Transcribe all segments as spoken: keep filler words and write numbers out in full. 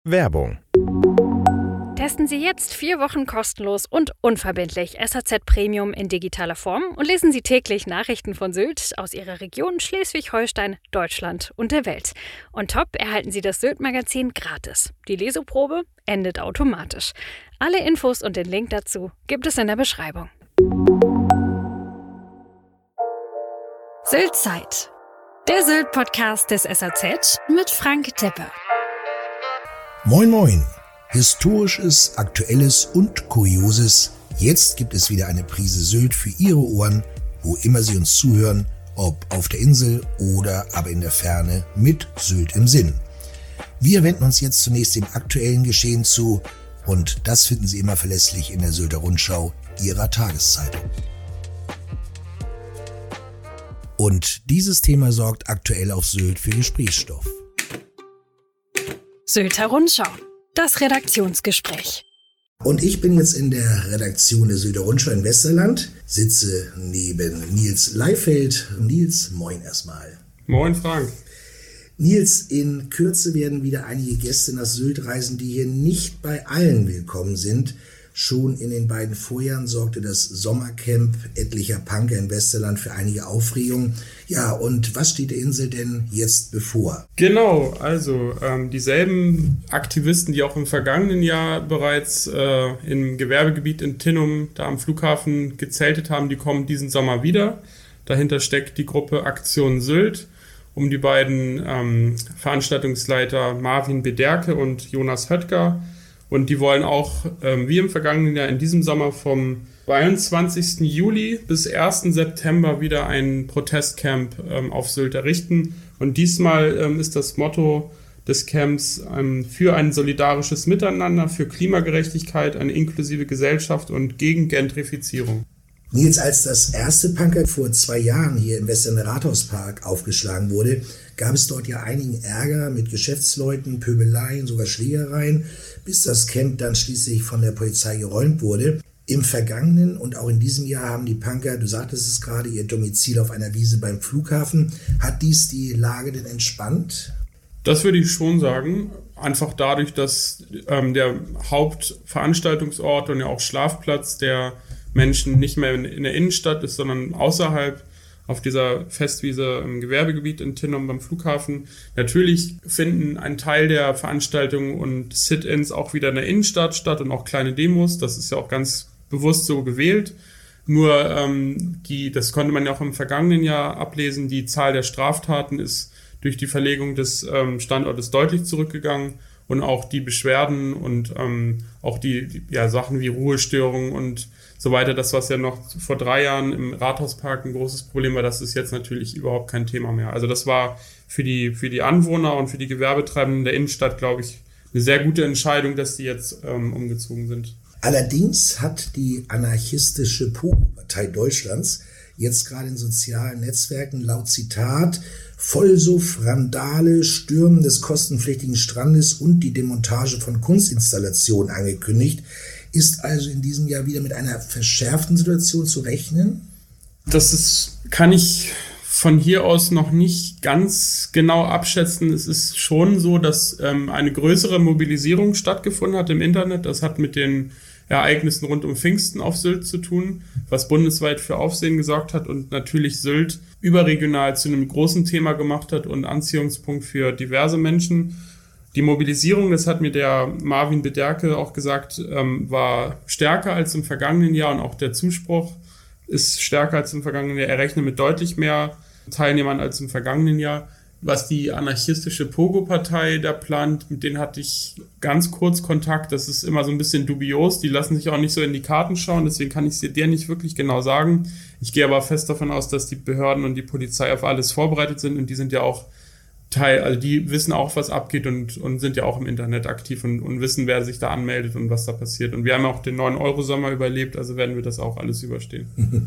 Werbung. Testen Sie jetzt vier Wochen kostenlos und unverbindlich S A Z Premium in digitaler Form und lesen Sie täglich Nachrichten von Sylt aus Ihrer Region Schleswig-Holstein, Deutschland und der Welt. Und top erhalten Sie das Sylt-Magazin gratis. Die Leseprobe endet automatisch. Alle Infos und den Link dazu gibt es in der Beschreibung. Sylt-Zeit. Der Sylt-Podcast des S A Z mit Frank Teppe. Moin moin, Historisches, Aktuelles und Kurioses. Jetzt gibt es wieder eine Prise Sylt für Ihre Ohren, wo immer Sie uns zuhören, ob auf der Insel oder aber in der Ferne mit Sylt im Sinn. Wir wenden uns jetzt zunächst dem aktuellen Geschehen zu und das finden Sie immer verlässlich in der Sylter Rundschau Ihrer Tageszeitung. Und dieses Thema sorgt aktuell auf Sylt für Gesprächsstoff. Sylter Rundschau, das Redaktionsgespräch. Und ich bin jetzt in der Redaktion der Sylter Rundschau in Westerland, sitze neben Nils Leifeld. Nils, moin erstmal. Moin Frank. Nils, in Kürze werden wieder einige Gäste nach Sylt reisen, die hier nicht bei allen willkommen sind. Schon in den beiden Vorjahren sorgte das Sommercamp etlicher Punker in Westerland für einige Aufregung. Ja, und was steht der Insel denn jetzt bevor? Genau, also ähm, dieselben Aktivisten, die auch im vergangenen Jahr bereits äh, im Gewerbegebiet in Tinnum, da am Flughafen gezeltet haben, die kommen diesen Sommer wieder. Dahinter steckt die Gruppe Aktion Sylt um die beiden ähm, Veranstaltungsleiter Marvin Bederke und Jonas Höttger. Und die wollen auch, ähm, wie im vergangenen Jahr, in diesem Sommer vom zweiundzwanzigsten Juli bis ersten September wieder ein Protestcamp ähm, auf Sylt errichten. Und diesmal ähm, ist das Motto des Camps ähm, für ein solidarisches Miteinander, für Klimagerechtigkeit, eine inklusive Gesellschaft und gegen Gentrifizierung. Nils, als das erste Punker vor zwei Jahren hier im Westerner Rathauspark aufgeschlagen wurde, gab es dort ja einigen Ärger mit Geschäftsleuten, Pöbeleien, sogar Schlägereien, bis das Camp dann schließlich von der Polizei geräumt wurde. Im vergangenen und auch in diesem Jahr haben die Punker, du sagtest es gerade, ihr Domizil auf einer Wiese beim Flughafen. Hat dies die Lage denn entspannt? Das würde ich schon sagen. Einfach dadurch, dass ähm, der Hauptveranstaltungsort und ja auch Schlafplatz der Menschen nicht mehr in, in der Innenstadt ist, sondern außerhalb auf dieser Festwiese im Gewerbegebiet in Tinnum beim Flughafen. Natürlich finden ein Teil der Veranstaltungen und Sit-ins auch wieder in der Innenstadt statt und auch kleine Demos. Das ist ja auch ganz bewusst so gewählt. Nur ähm, die, das konnte man ja auch im vergangenen Jahr ablesen, die Zahl der Straftaten ist durch die Verlegung des ähm, Standortes deutlich zurückgegangen. Und auch die Beschwerden und ähm, auch die, die ja, Sachen wie Ruhestörungen und so weiter, das, was ja noch vor drei Jahren im Rathauspark ein großes Problem war, das ist jetzt natürlich überhaupt kein Thema mehr. Also das war für die, für die Anwohner und für die Gewerbetreibenden der Innenstadt, glaube ich, eine sehr gute Entscheidung, dass die jetzt ähm, umgezogen sind. Allerdings hat die anarchistische Pogo-Partei Deutschlands jetzt gerade in sozialen Netzwerken laut Zitat Vollsuff, Randale, Stürmen des kostenpflichtigen Strandes und die Demontage von Kunstinstallationen angekündigt. Ist also in diesem Jahr wieder mit einer verschärften Situation zu rechnen? Das ist, kann ich von hier aus noch nicht ganz genau abschätzen. Es ist schon so, dass ähm, eine größere Mobilisierung stattgefunden hat im Internet. Das hat mit den Ereignissen rund um Pfingsten auf Sylt zu tun, was bundesweit für Aufsehen gesorgt hat und natürlich Sylt überregional zu einem großen Thema gemacht hat und Anziehungspunkt für diverse Menschen. Die Mobilisierung, das hat mir der Marvin Bederke auch gesagt, ähm, war stärker als im vergangenen Jahr und auch der Zuspruch ist stärker als im vergangenen Jahr. Er rechnet mit deutlich mehr Teilnehmern als im vergangenen Jahr. Was die anarchistische Pogo-Partei da plant, mit denen hatte ich ganz kurz Kontakt. Das ist immer so ein bisschen dubios. Die lassen sich auch nicht so in die Karten schauen. Deswegen kann ich es dir nicht wirklich genau sagen. Ich gehe aber fest davon aus, dass die Behörden und die Polizei auf alles vorbereitet sind. Und die sind ja auch Teil, also die wissen auch, was abgeht und, und sind ja auch im Internet aktiv und, und wissen, wer sich da anmeldet und was da passiert. Und wir haben auch den neun Euro Sommer überlebt, also werden wir das auch alles überstehen.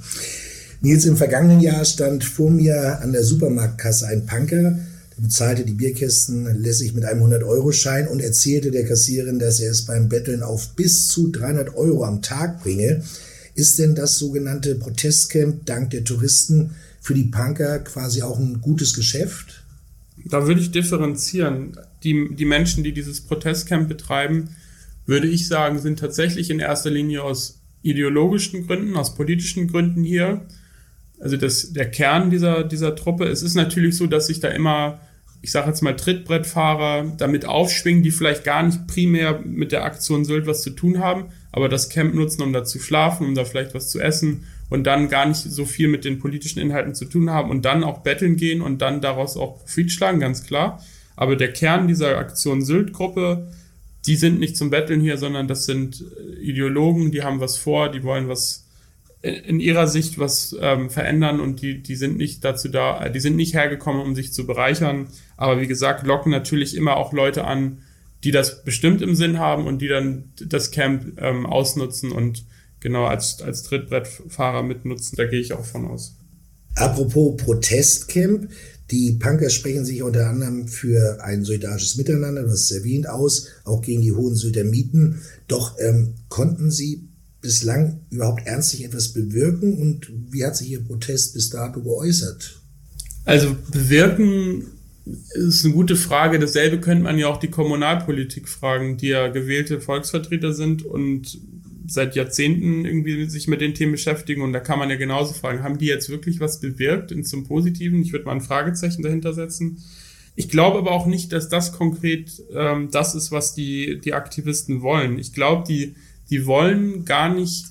Nils, im vergangenen Jahr stand vor mir an der Supermarktkasse ein Punker, der bezahlte die Bierkästen lässig mit einem hundert Euro Schein und erzählte der Kassiererin, dass er es beim Betteln auf bis zu dreihundert Euro am Tag bringe. Ist denn das sogenannte Protestcamp dank der Touristen für die Punker quasi auch ein gutes Geschäft? Da würde ich differenzieren. Die, die Menschen, die dieses Protestcamp betreiben, würde ich sagen, sind tatsächlich in erster Linie aus ideologischen Gründen, aus politischen Gründen hier. Also das, der Kern dieser, dieser Truppe. Es ist natürlich so, dass sich da immer, ich sage jetzt mal Trittbrettfahrer, damit aufschwingen, die vielleicht gar nicht primär mit der Aktion Sylt was zu tun haben, aber das Camp nutzen, um da zu schlafen, um da vielleicht was zu essen und dann gar nicht so viel mit den politischen Inhalten zu tun haben und dann auch betteln gehen und dann daraus auch Profit schlagen, ganz klar. Aber der Kern dieser Aktion Sylt-Gruppe, die sind nicht zum Betteln hier, sondern das sind Ideologen, die haben was vor, die wollen was in ihrer Sicht was ähm, verändern und die die sind nicht dazu da, die sind nicht hergekommen, um sich zu bereichern, aber wie gesagt, locken natürlich immer auch Leute an, die das bestimmt im Sinn haben und die dann das Camp ähm, ausnutzen und genau als als Trittbrettfahrer mitnutzen, da gehe ich auch von aus. Apropos Protestcamp, die Punkers sprechen sich unter anderem für ein solidarisches Miteinander, das ist erwähnt, aus, auch gegen die hohen Sylter Mieten, doch ähm, konnten sie bislang überhaupt ernstlich etwas bewirken und wie hat sich Ihr Protest bis dato geäußert? Also bewirken ist eine gute Frage. Dasselbe könnte man ja auch die Kommunalpolitik fragen, die ja gewählte Volksvertreter sind und seit Jahrzehnten irgendwie sich mit den Themen beschäftigen und da kann man ja genauso fragen, haben die jetzt wirklich was bewirkt in zum Positiven? Ich würde mal ein Fragezeichen dahinter setzen. Ich glaube aber auch nicht, dass das konkret ähm, das ist, was die die Aktivisten wollen. Ich glaube, die Die wollen gar nicht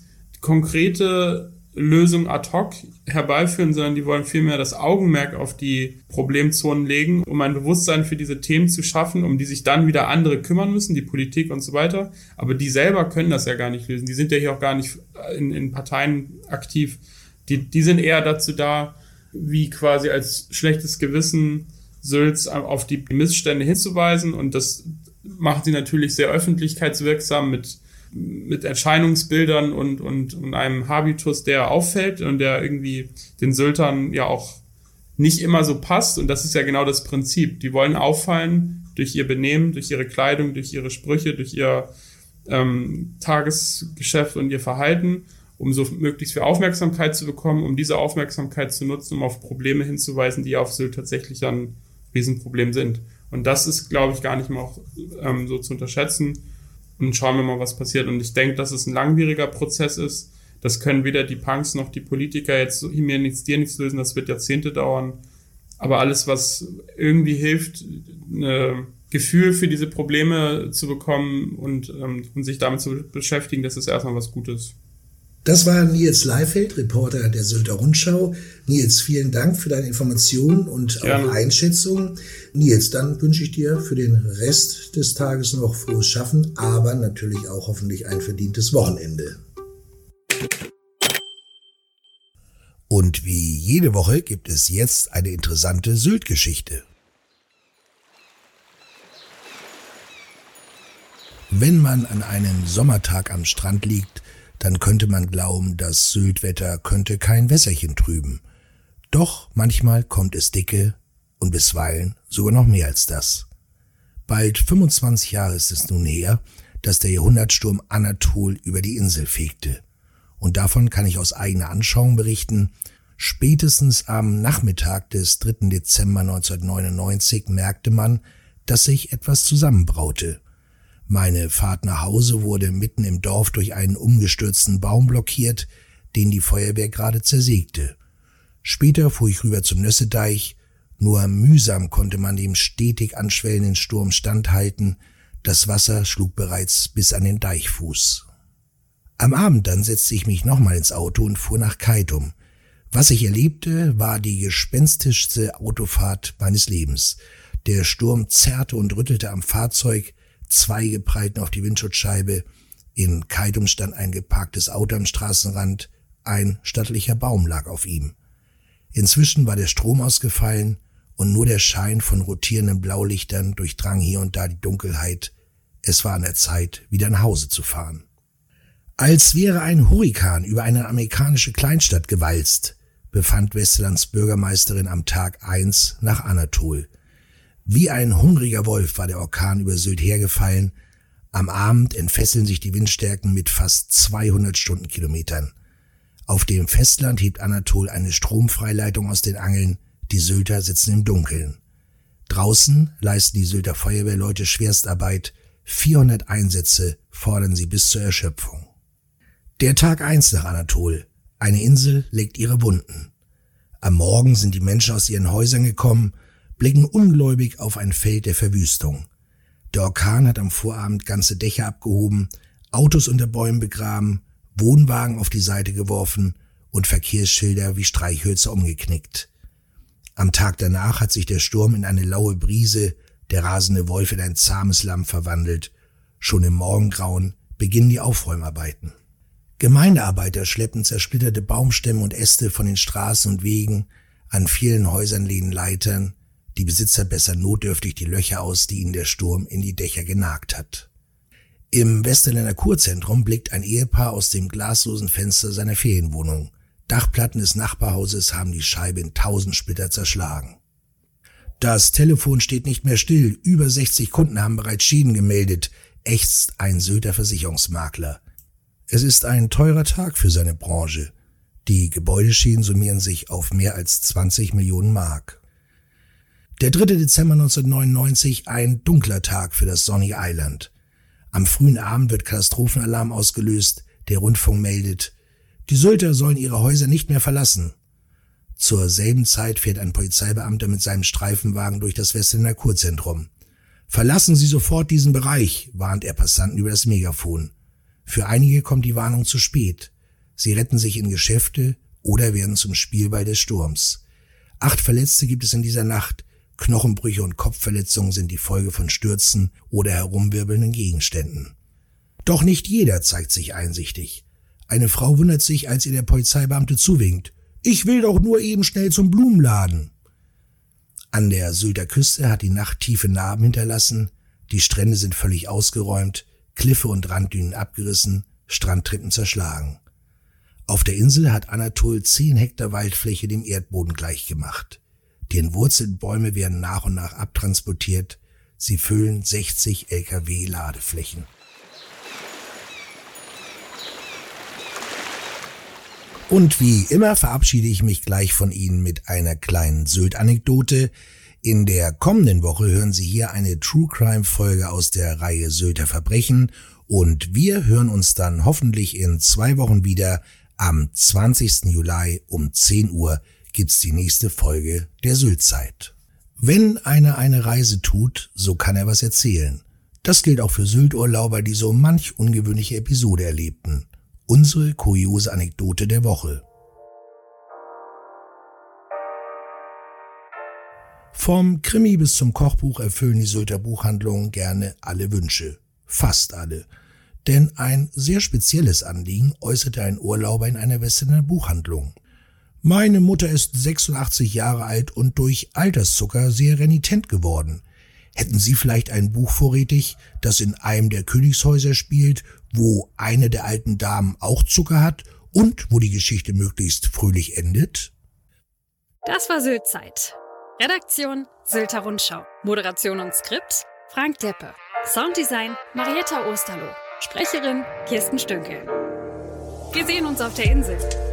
konkrete Lösungen ad hoc herbeiführen, sondern die wollen vielmehr das Augenmerk auf die Problemzonen legen, um ein Bewusstsein für diese Themen zu schaffen, um die sich dann wieder andere kümmern müssen, die Politik und so weiter. Aber die selber können das ja gar nicht lösen. Die sind ja hier auch gar nicht in, in Parteien aktiv. Die, die sind eher dazu da, wie quasi als schlechtes Gewissen Sylts auf die Missstände hinzuweisen. Und das machen sie natürlich sehr öffentlichkeitswirksam mit mit Erscheinungsbildern und, und, und einem Habitus, der auffällt und der irgendwie den Syltern ja auch nicht immer so passt. Und das ist ja genau das Prinzip. Die wollen auffallen durch ihr Benehmen, durch ihre Kleidung, durch ihre Sprüche, durch ihr ähm, Tagesgeschäft und ihr Verhalten, um so möglichst viel Aufmerksamkeit zu bekommen, um diese Aufmerksamkeit zu nutzen, um auf Probleme hinzuweisen, die auf Sylt tatsächlich ein Riesenproblem sind. Und das ist, glaube ich, gar nicht mal auch ähm, so zu unterschätzen. Und schauen wir mal, was passiert. Und ich denke, dass es ein langwieriger Prozess ist. Das können weder die Punks noch die Politiker jetzt mir nichts, dir nichts lösen. Das wird Jahrzehnte dauern. Aber alles, was irgendwie hilft, ein Gefühl für diese Probleme zu bekommen und, ähm, und sich damit zu beschäftigen, das ist erstmal was Gutes. Das war Nils Leifeld, Reporter der Sylter Rundschau. Nils, vielen Dank für deine Informationen und auch Gerne. Einschätzungen. Nils, dann wünsche ich dir für den Rest des Tages noch frohes Schaffen, aber natürlich auch hoffentlich ein verdientes Wochenende. Und wie jede Woche gibt es jetzt eine interessante Sylt-Geschichte. Wenn man an einem Sommertag am Strand liegt, dann könnte man glauben, das Syltwetter könnte kein Wässerchen trüben. Doch manchmal kommt es dicke und bisweilen sogar noch mehr als das. Bald fünfundzwanzig Jahre ist es nun her, dass der Jahrhundertsturm Anatol über die Insel fegte. Und davon kann ich aus eigener Anschauung berichten. Spätestens am Nachmittag des dritten Dezember neunzehnhundertneunundneunzig merkte man, dass sich etwas zusammenbraute. Meine Fahrt nach Hause wurde mitten im Dorf durch einen umgestürzten Baum blockiert, den die Feuerwehr gerade zersägte. Später fuhr ich rüber zum Nössedeich. Nur mühsam konnte man dem stetig anschwellenden Sturm standhalten. Das Wasser schlug bereits bis an den Deichfuß. Am Abend dann setzte ich mich nochmal ins Auto und fuhr nach Keitum. Was ich erlebte, war die gespenstischste Autofahrt meines Lebens. Der Sturm zerrte und rüttelte am Fahrzeug, Zweige prallten auf die Windschutzscheibe. In Keitum stand ein geparktes Auto am Straßenrand. Ein stattlicher Baum lag auf ihm. Inzwischen war der Strom ausgefallen und nur der Schein von rotierenden Blaulichtern durchdrang hier und da die Dunkelheit. Es war an der Zeit, wieder nach Hause zu fahren. Als wäre ein Hurrikan über eine amerikanische Kleinstadt gewalzt, befand Westerlands Bürgermeisterin am Tag eins nach Anatol. Wie ein hungriger Wolf war der Orkan über Sylt hergefallen. Am Abend entfesseln sich die Windstärken mit fast zweihundert Stundenkilometern. Auf dem Festland hebt Anatol eine Stromfreileitung aus den Angeln. Die Sylter sitzen im Dunkeln. Draußen leisten die Sylter Feuerwehrleute Schwerstarbeit. vierhundert Einsätze fordern sie bis zur Erschöpfung. Der Tag eins nach Anatol. Eine Insel leckt ihre Wunden. Am Morgen sind die Menschen aus ihren Häusern gekommen, blicken ungläubig auf ein Feld der Verwüstung. Der Orkan hat am Vorabend ganze Dächer abgehoben, Autos unter Bäumen begraben, Wohnwagen auf die Seite geworfen und Verkehrsschilder wie Streichhölzer umgeknickt. Am Tag danach hat sich der Sturm in eine laue Brise, der rasende Wolf in ein zahmes Lamm verwandelt. Schon im Morgengrauen beginnen die Aufräumarbeiten. Gemeindearbeiter schleppen zersplitterte Baumstämme und Äste von den Straßen und Wegen, an vielen Häusern lehnen Leitern, die Besitzer bessern notdürftig die Löcher aus, die ihnen der Sturm in die Dächer genagt hat. Im Westerländer Kurzentrum blickt ein Ehepaar aus dem glaslosen Fenster seiner Ferienwohnung. Dachplatten des Nachbarhauses haben die Scheibe in tausend Splitter zerschlagen. Das Telefon steht nicht mehr still, über sechzig Kunden haben bereits Schäden gemeldet, ächzt ein Sylter Versicherungsmakler. Es ist ein teurer Tag für seine Branche. Die Gebäudeschäden summieren sich auf mehr als zwanzig Millionen Mark. Der dritte Dezember neunzehnhundertneunundneunzig, ein dunkler Tag für das sonnige Eiland. Am frühen Abend wird Katastrophenalarm ausgelöst, der Rundfunk meldet, die Sylter sollen ihre Häuser nicht mehr verlassen. Zur selben Zeit fährt ein Polizeibeamter mit seinem Streifenwagen durch das Westerländer Kurzentrum. Verlassen Sie sofort diesen Bereich, warnt er Passanten über das Megafon. Für einige kommt die Warnung zu spät. Sie retten sich in Geschäfte oder werden zum Spielball des Sturms. Acht Verletzte gibt es in dieser Nacht. Knochenbrüche und Kopfverletzungen sind die Folge von Stürzen oder herumwirbelnden Gegenständen. Doch nicht jeder zeigt sich einsichtig. Eine Frau wundert sich, als ihr der Polizeibeamte zuwinkt. Ich will doch nur eben schnell zum Blumenladen. An der Sylter Küste hat die Nacht tiefe Narben hinterlassen. Die Strände sind völlig ausgeräumt, Kliffe und Randdünen abgerissen, Strandtreppen zerschlagen. Auf der Insel hat Anatol zehn Hektar Waldfläche dem Erdboden gleichgemacht. Die entwurzelten Bäume werden nach und nach abtransportiert. Sie füllen sechzig L K W-Ladeflächen. Und wie immer verabschiede ich mich gleich von Ihnen mit einer kleinen Sylt-Anekdote. In der kommenden Woche hören Sie hier eine True-Crime-Folge aus der Reihe Sylter Verbrechen und wir hören uns dann hoffentlich in zwei Wochen wieder. Am zwanzigsten Juli um zehn Uhr gibt's die nächste Folge der Sylt-Zeit. Wenn einer eine Reise tut, so kann er was erzählen. Das gilt auch für Sylt-Urlauber, die so manch ungewöhnliche Episode erlebten. Unsere kuriose Anekdote der Woche. Vom Krimi bis zum Kochbuch erfüllen die Sylter Buchhandlungen gerne alle Wünsche. Fast alle. Denn ein sehr spezielles Anliegen äußerte ein Urlauber in einer Westerländer Buchhandlung. Meine Mutter ist sechsundachtzig Jahre alt und durch Alterszucker sehr renitent geworden. Hätten Sie vielleicht ein Buch vorrätig, das in einem der Königshäuser spielt, wo eine der alten Damen auch Zucker hat und wo die Geschichte möglichst fröhlich endet? Das war Sylt-Zeit. Redaktion Sylter Rundschau. Moderation und Skript Frank Deppe. Sounddesign Marietta Osterloh. Sprecherin Kirsten Stünkel. Wir sehen uns auf der Insel.